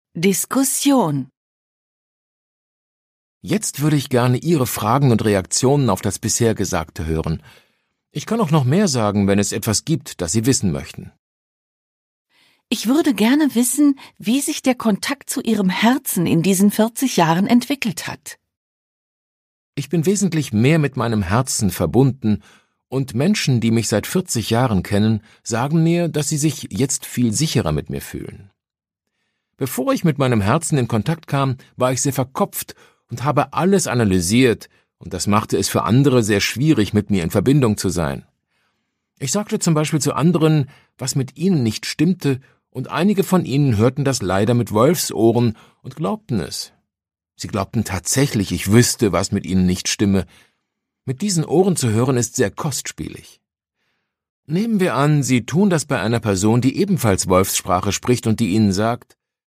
Diskussion. Jetzt würde ich gerne Ihre Fragen und Reaktionen auf das bisher Gesagte hören. Ich kann auch noch mehr sagen, wenn es etwas gibt, das Sie wissen möchten. Ich würde gerne wissen, wie sich der Kontakt zu Ihrem Herzen in diesen 40 Jahren entwickelt hat. Ich bin wesentlich mehr mit meinem Herzen verbunden, und Menschen, die mich seit 40 Jahren kennen, sagen mir, dass sie sich jetzt viel sicherer mit mir fühlen. Bevor ich mit meinem Herzen in Kontakt kam, war ich sehr verkopft und habe alles analysiert, und das machte es für andere sehr schwierig, mit mir in Verbindung zu sein. Ich sagte zum Beispiel zu anderen, was mit ihnen nicht stimmte, und einige von ihnen hörten das leider mit Wolfsohren und glaubten es. Sie glaubten tatsächlich, ich wüsste, was mit ihnen nicht stimme. Mit diesen Ohren zu hören ist sehr kostspielig. Nehmen wir an, Sie tun das bei einer Person, die ebenfalls Wolfssprache spricht und die Ihnen sagt: